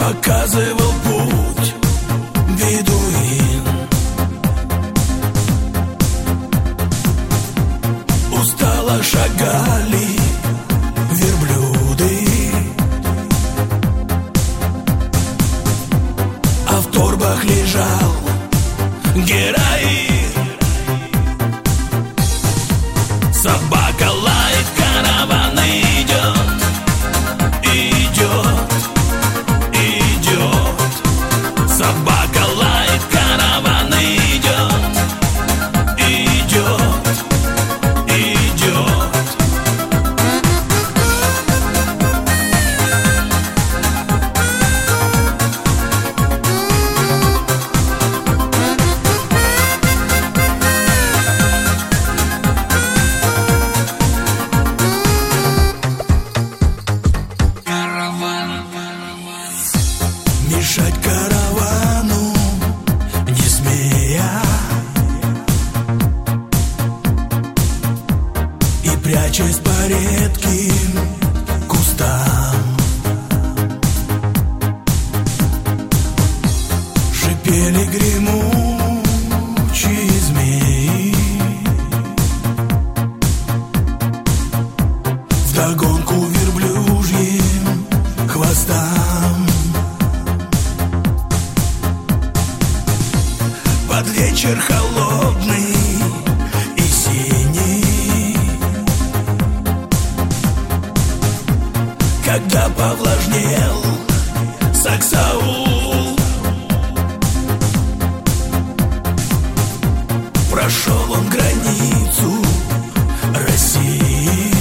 показывал путь бедуин. Устало шагали верблюды, а в торбах лежал героин. Собака лает, караван идет, идет, идет. Собака лает, караван идет, идет, идет. Мешать каравану не смея и прячась по редким кустам, шипели гремучие змеи. Вдогонку верблюжьим хвостам. Под вечер холодный и синий, когда повлажнел саксаул, прошел он границу России,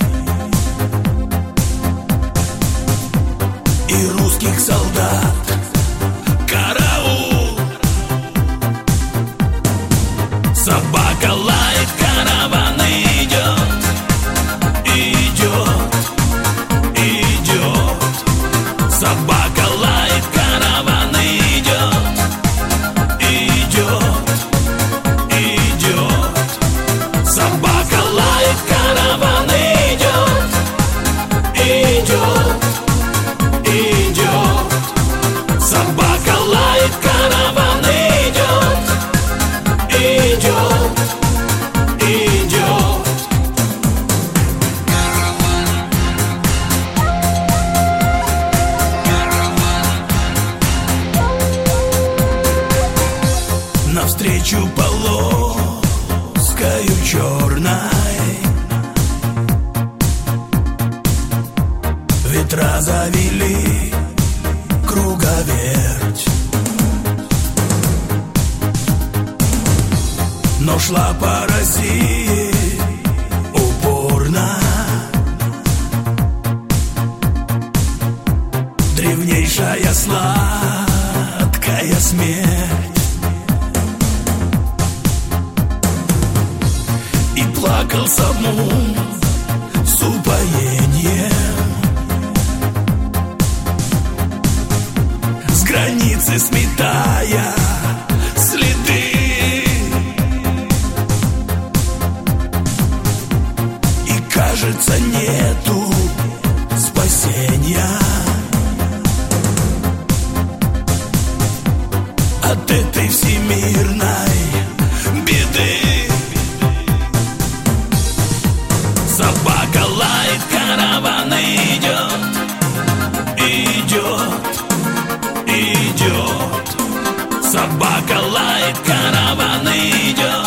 и русских солдат караул. Собака лает, караван идет, идет, идет. Собака лает, караван идет, идет, идет. Собака лает, караван идет, идет, идет. Собака лает, караван идет, идет, идет. Навстречу полоскою черной ветра завели круговерть, но шла по России упорно древнейшая сладкая смерть. И плакал Самун с упоением, с границы сметая следы. И кажется, нету спасения от этой всемирной беды. Собака лает, караван идет, идет, идет. Собака лает, караван идет.